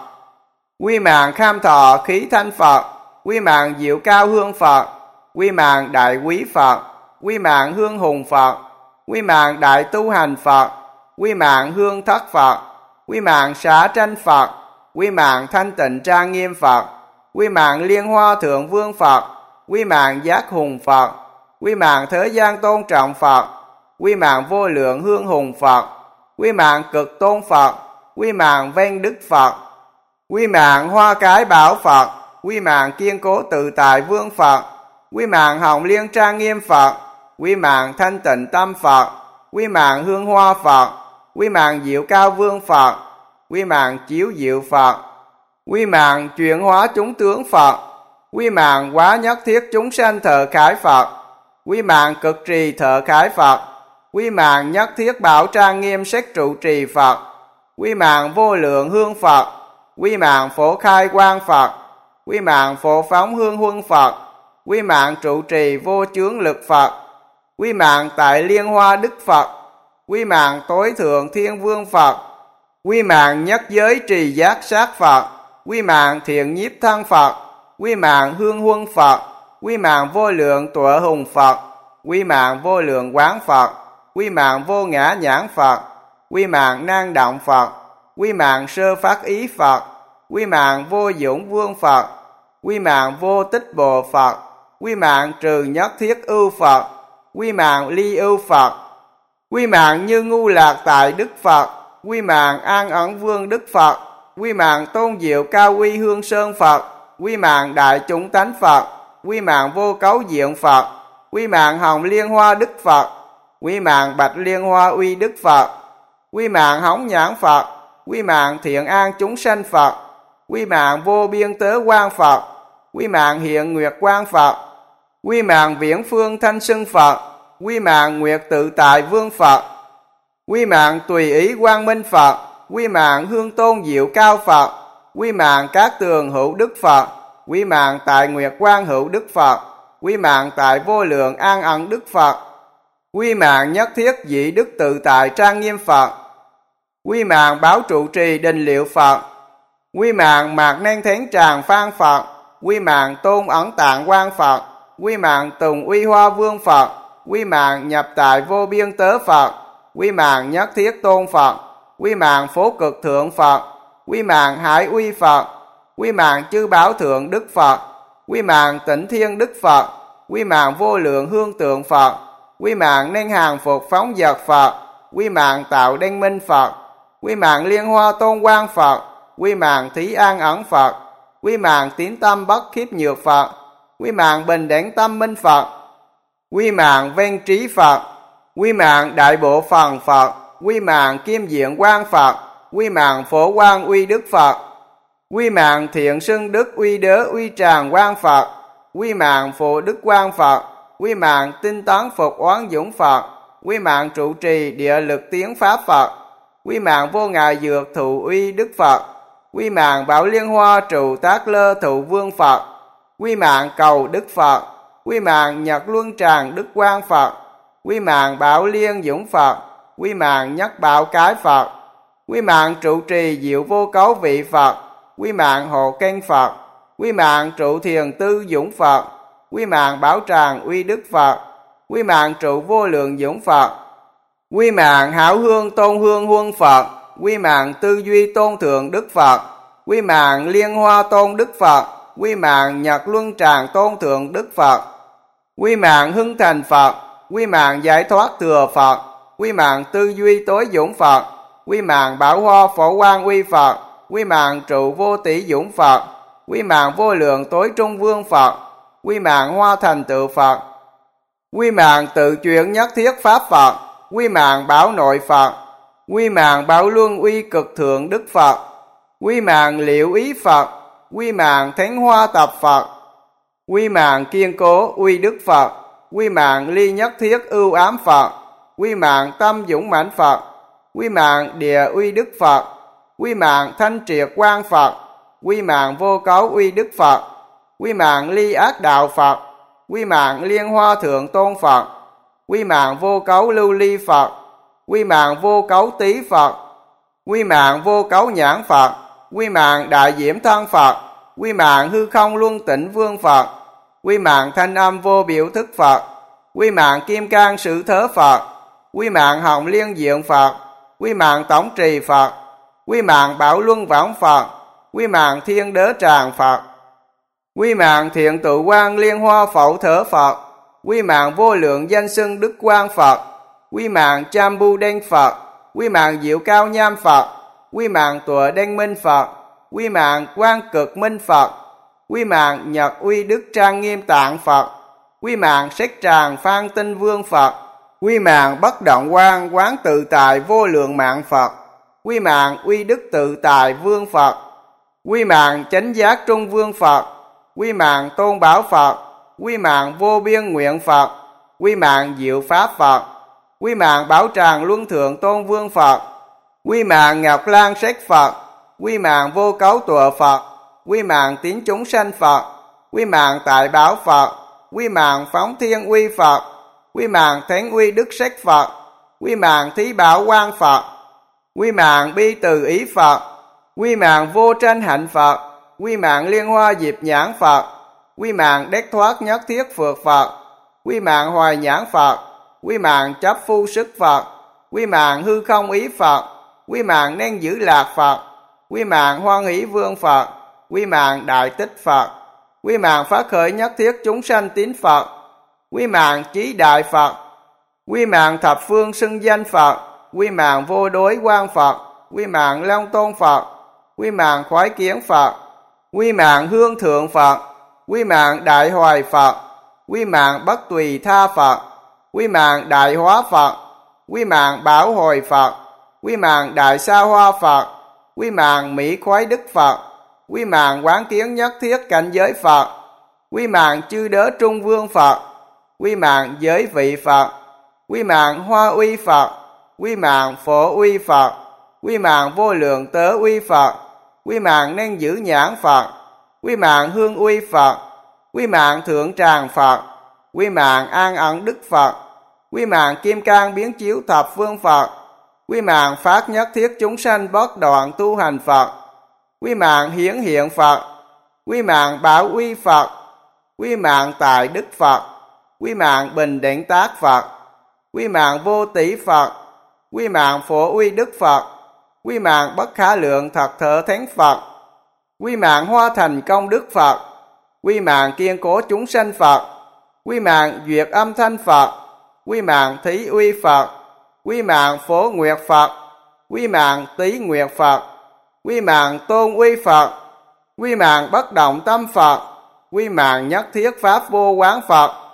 Quy mạng kham thọ khí thanh Phật. Quy mạng diệu cao hương Phật. Quy mạng đại quý Phật. Quy mạng hương hùng Phật. Quy mạng đại tu hành Phật. Quy mạng hương thất Phật. Quy mạng xá tranh Phật. Quy mạng thanh tịnh trang nghiêm Phật. Quy mạng liên hoa thượng vương Phật. Quy mạng giác hùng Phật. Quy mạng thế gian tôn trọng Phật. Quy mạng vô lượng hương hùng Phật. Quy mạng cực tôn Phật. Quy mạng vinh đức Phật. Quy mạng hoa cái bảo Phật. Quy mạng kiên cố tự tại vương Phật. Quy mạng hồng liên trang nghiêm Phật. Quy mạng thanh tịnh tâm Phật. Quy mạng hương hoa Phật. Quy mạng diệu cao vương Phật. Quy mạng chiếu diệu Phật. Quy mạng chuyển hóa chúng tướng Phật. Quy mạng quá nhất thiết chúng sanh thờ khái Phật. Quy mạng cực trì thờ khái Phật. Quy mạng nhất thiết bảo trang nghiêm sách trụ trì Phật. Quy mạng vô lượng hương Phật. Quy mạng phổ khai quang Phật. Quy mạng phổ phóng hương huân Phật. Quy mạng trụ trì vô chướng lực Phật. Quy mạng tại liên hoa đức Phật. Quy mạng tối thượng thiên vương Phật. Quy mạng nhất giới trì giác sát Phật. Quy mạng thiện nhiếp thân Phật. Quy mạng hương huân Phật. Quy mạng vô lượng tuệ hùng Phật. Quy mạng vô lượng quán Phật. Quy mạng vô ngã nhãn Phật. Quy mạng năng động Phật. Quy mạng sơ phát ý Phật. Quy mạng vô dũng vương Phật. Quy mạng vô tích bồ Phật. Quy mạng trừ nhất thiết ưu Phật. Quy mạng ly ưu Phật. Quy mạng như ngu lạc tại đức Phật. Quy mạng an ẩn vương đức Phật. Quy mạng tôn diệu cao quy hương sơn Phật. Quy mạng đại chúng tánh Phật. Quy mạng vô cấu diện Phật. Quy mạng hồng liên hoa đức Phật. Quy mạng bạch liên hoa uy đức Phật. Quy mạng hóng nhãn Phật. Quy mạng thiện an chúng sanh Phật. Quy mạng vô biên tế quang Phật. Quy mạng hiện nguyệt quang Phật. Quy mạng viễn phương thanh xưng Phật. Quy mạng nguyệt tự tại vương Phật. Quy mạng tùy ý quang minh Phật. Quy mạng hương tôn diệu cao Phật. Quy mạng các tường hữu đức Phật. Quy mạng tại nguyệt quang hữu đức Phật. Quy mạng tại vô lượng an ẩn đức Phật. Quy mạng nhất thiết dị đức tự tại trang nghiêm Phật. Quy mạng báo trụ trì đình liệu Phật. Quy mạng mạc nên thánh tràng phan Phật. Quy mạng tôn ẩn tạng quang Phật. Quy mạng tùng uy hoa vương Phật. Quy mạng nhập tại vô biên tế Phật. Quy mạng nhất thiết tôn Phật. Quy mạng phổ cực thượng Phật. Quy mạng hải uy Phật. Quy mạng chư bảo thượng đức Phật. Quy mạng tịnh thiên đức Phật. Quy mạng vô lượng hương tượng Phật. Quy mạng nên hàng phục phóng dật Phật. Quy mạng tạo đen minh Phật. Quy mạng liên hoa tôn quang Phật. Quy mạng thí an ẩn Phật. Quy mạng tín tâm bất khiếp nhược Phật. Quy mạng bình đẳng tâm minh Phật. Quy mạng vinh trí Phật. Quy mạng đại bộ phần Phật. Quy mạng kim diện quang Phật. Quy mạng phổ quang uy đức Phật. Quy mạng thiện xưng đức uy đớ uy tràng quang Phật. Quy mạng phổ đức quang Phật. Quy mạng tinh tấn phục oán dũng Phật. Quy mạng trụ trì địa lực tiếng pháp Phật. Quy mạng vô ngại dược thụ uy đức Phật. Quy mạng bảo liên hoa trụ tác lơ thụ vương Phật. Quy mạng cầu đức Phật. Quy mạng nhật luân tràng đức quang Phật. Quy mạng bảo liên dũng Phật. Quy mạng nhất bảo cái Phật. Quy mạng trụ trì diệu vô cấu vị Phật. Quy mạng hộ kênh Phật. Quy mạng trụ thiền tư dũng Phật. Quy mạng bảo tràng uy đức Phật. Quy mạng trụ vô lượng dũng Phật. Quy mạng hảo hương tôn hương huân Phật. Quy mạng tư duy tôn thượng đức Phật. Quy mạng liên hoa tôn đức Phật. Quy mạng nhật luân tràng tôn thượng đức Phật. Quy mạng hưng thành Phật. Quy mạng giải thoát thừa Phật. Quy mạng tư duy tối dũng Phật. Quy mạng bảo hoa phổ quang uy Phật. Quy mạng trụ vô tỷ dũng Phật. Quy mạng vô lượng tối trung vương Phật. Quy mạng hoa thành tựu Phật. Quy mạng tự chuyển nhất thiết pháp Phật. Quy mạng bảo nội Phật. Quy mạng bảo luân uy cực thượng đức Phật. Quy mạng liệu ý Phật. Quy mạng thánh hoa tập Phật. Quy mạng kiên cố uy đức Phật. Quy mạng ly nhất thiết ưu ám Phật. Quy mạng tâm dũng mãnh Phật. Quy mạng địa uy đức Phật. Quy mạng thanh triệt quang Phật. Quy mạng vô cấu uy đức Phật. Quy mạng ly ác đạo Phật. Quy mạng liên hoa thượng tôn Phật. Quy mạng vô cấu lưu ly Phật. Quy mạng vô cấu tý Phật. Quy mạng vô cấu nhãn Phật. Quy mạng đại diễm thân Phật. Quy mạng hư không luân tịnh vương Phật. Quy mạng thanh âm vô biểu thức Phật. Quy mạng kim cang sử thớ Phật. Quy mạng hồng liên diện Phật. Quy mạng tổng trì Phật. Quy mạng bảo luân võng Phật. Quy mạng thiên đớ tràng Phật. Quy mạng thiện tự quang liên hoa phẩu thở Phật. Quy mạng vô lượng danh xưng đức quang Phật. Quy mạng cham bu đen Phật. Quy mạng diệu cao nham Phật. Quy mạng tùa đen minh Phật. Quy mạng quang cực minh Phật. Quy mạng nhật uy đức trang nghiêm tạng Phật. Quy mạng sách tràng phan tinh vương Phật. Quy mạng bất động quang quán tự tại vô lượng mạng Phật. Quy mạng uy đức tự tại vương Phật. Quy mạng chánh giác trung vương Phật. Quy mạng tôn bảo Phật. Quy mạng vô biên nguyện Phật. Quy mạng diệu pháp Phật. Quy mạng bảo tràng luân thượng tôn vương Phật. Quy mạng ngọc lan sách Phật. Quy mạng vô cấu tùa Phật. Quy mạng tín chúng sanh Phật. Quy mạng tại bảo Phật. Quy mạng phóng thiên uy Phật. Quy mạng thánh uy đức sách Phật. Quy mạng thí bảo quang Phật. Quy mạng bi từ ý Phật. Quy mạng vô tranh hạnh Phật. Quy mạng liên hoa diệp nhãn Phật. Quy mạng đắc thoát nhất thiết phược Phật. Quy mạng hoài nhãn Phật. Quy mạng chấp phu sức Phật. Quy mạng hư không ý Phật. Quy mạng nên giữ lạc Phật. Quy mạng hoan hỷ vương Phật. Quy mạng đại tích Phật. Quy mạng phát khởi nhất thiết chúng sanh tín Phật. Quy mạng trí đại Phật. Quy mạng thập phương xưng danh Phật. Quy mạng vô đối quang Phật. Quy mạng long tôn Phật. Quy mạng khoái kiến Phật. Quy mạng hương thượng Phật. Quy mạng đại hoài Phật. Quy mạng bất tùy tha Phật. Quy mạng đại hóa Phật. Quy mạng bảo hồi Phật. Quy mạng đại sa hoa Phật. Quy mạng mỹ khoái đức Phật. Quy mạng quán kiến nhất thiết cảnh giới Phật. Quy mạng chư đớ trung vương Phật. Quy mạng giới vị Phật. Quy mạng hoa uy Phật. Quy mạng phổ uy Phật. Quy mạng vô lượng tớ uy Phật. Quy mạng nên giữ nhãn Phật. Quy mạng hương uy Phật. Quy mạng thượng tràng Phật. Quy mạng an ẩn đức Phật. Quy mạng kim cang biến chiếu thập phương Phật. Quy mạng phát nhất thiết chúng sanh bất đoạn tu hành Phật. Quy mạng hiển hiện Phật. Quy mạng bảo uy Phật. Quy mạng tài đức Phật. Quy mạng bình định tác Phật. Quy mạng vô tỷ Phật. Quy mạng phổ uy đức Phật. Quy mạng bất khả lượng thật thở thánh Phật. Quy mạng hoa thành công đức Phật. Quy mạng kiên cố chúng sanh Phật. Quy mạng duyệt âm thanh Phật. Quy mạng thí uy Phật. Quy mạng phổ nguyệt Phật. Quy mạng tý nguyệt Phật. Quy mạng tôn uy Phật. Quy mạng bất động tâm Phật. Quy mạng nhất thiết pháp vô quán Phật.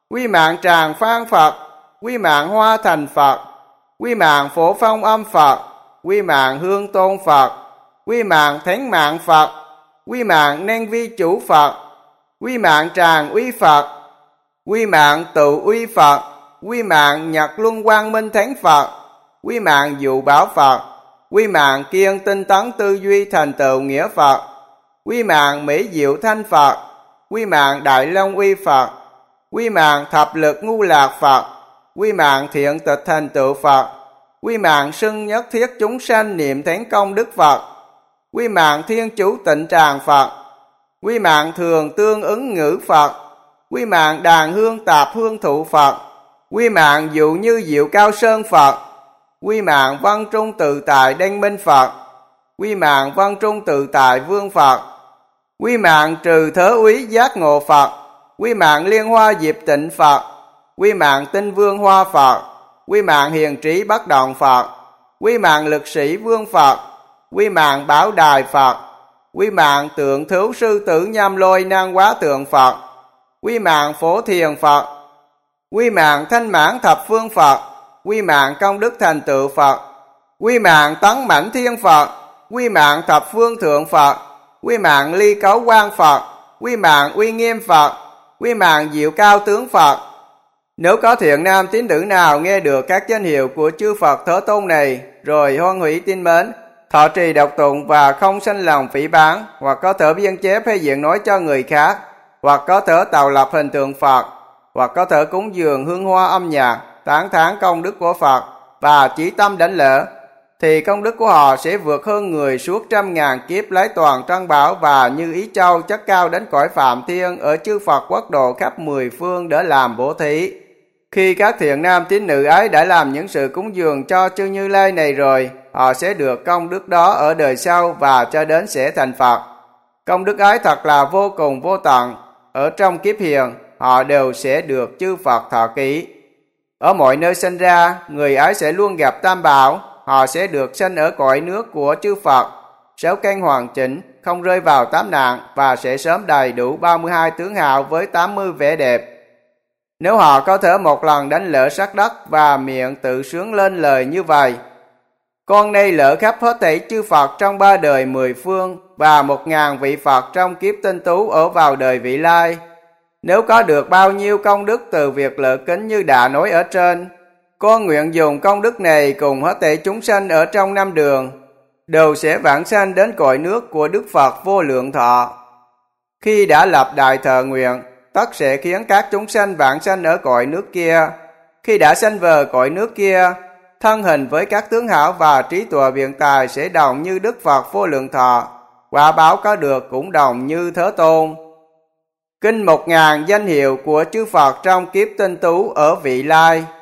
Quy mạng tràng phan Phật, quy mạng hoa thành Phật, quy mạng phổ phong âm Phật, quy mạng hương tôn Phật, quy mạng thánh mạng Phật, quy mạng nên vi chủ Phật, quy mạng tràng uy Phật, quy mạng tự uy Phật, quy mạng nhật luân quang minh thánh Phật, quy mạng dụ bảo Phật, quy mạng kiên tinh tấn tư duy thành tựu nghĩa Phật, quy mạng mỹ diệu thanh Phật, quy mạng đại long uy Phật, quy mạng thập lực ngu lạc Phật, quy mạng thiện tịch thành tựu Phật, quy mạng xưng nhất thiết chúng sanh niệm thánh công đức Phật, quy mạng thiên chủ tịnh tràng Phật, quy mạng thường tương ứng ngữ Phật, quy mạng đàn hương tạp hương thụ Phật, quy mạng dụ như diệu cao sơn Phật, quy mạng văn trung tự tại đanh minh Phật, quy mạng văn trung tự tại vương Phật, quy mạng trừ thớ úy giác ngộ Phật, quy mạng liên hoa diệp tịnh Phật, quy mạng tinh vương hoa Phật, quy mạng hiền trí bất động Phật, quy mạng lực sĩ vương Phật, quy mạng bảo đài Phật, quy mạng tượng thứu sư tử nham lôi năng quá tượng Phật, quy mạng phổ thiền Phật, quy mạng thanh mãn thập phương Phật, quy mạng công đức thành tựu Phật, quy mạng tấn mãnh thiên Phật, quy mạng thập phương thượng Phật, quy mạng ly cấu quang Phật, quy mạng uy nghiêm Phật, quy mạng diệu cao tướng Phật. Nếu có thiện nam tín nữ nào nghe được các danh hiệu của chư Phật Thế Tôn này, rồi hoan hỷ tin mến, thọ trì đọc tụng và không sanh lòng phỉ báng, hoặc có thể biên chế hay diễn nói cho người khác, hoặc có thể tạo lập hình tượng Phật, hoặc có thể cúng dường hương hoa âm nhạc, tán thán công đức của Phật và chí tâm đảnh lễ, thì công đức của họ sẽ vượt hơn người suốt trăm ngàn kiếp lấy toàn trân bảo và như ý châu chất cao đến cõi phạm thiên ở chư Phật quốc độ khắp mười phương để làm bố thí. Khi các thiện nam tín nữ ấy đã làm những sự cúng dường cho chư Như Lai này rồi, họ sẽ được công đức đó ở đời sau và cho đến sẽ thành Phật. Công đức ấy thật là vô cùng vô tận. Ở trong kiếp hiền, họ đều sẽ được chư Phật thọ ký. Ở mọi nơi sinh ra, người ấy sẽ luôn gặp Tam Bảo. Họ sẽ được sinh ở cõi nước của chư Phật, sáu căn hoàn chỉnh, không rơi vào tám nạn và sẽ sớm đầy đủ ba mươi hai tướng hào với tám mươi vẻ đẹp. Nếu họ có thể một lần đánh lỡ sắc đất và miệng tự sướng lên lời như vậy: con nay lỡ khắp hết thảy chư Phật trong ba đời mười phương và một ngàn vị Phật trong kiếp tinh tú ở vào đời vị lai. Nếu có được bao nhiêu công đức từ việc lỡ kính như đã nói ở trên, con nguyện dùng công đức này cùng hết thảy chúng sanh ở trong năm đường, đều sẽ vãng sanh đến cõi nước của Đức Phật vô lượng thọ. Khi đã lập đại thờ nguyện, tất sẽ khiến các chúng sanh vãng sanh ở cõi nước kia. Khi đã sanh về cõi nước kia, thân hình với các tướng hảo và trí tuệ biện tài sẽ đồng như Đức Phật vô lượng thọ, quả báo có được cũng đồng như Thế Tôn. Kinh một ngàn danh hiệu của chư Phật trong kiếp tinh tú ở vị lai.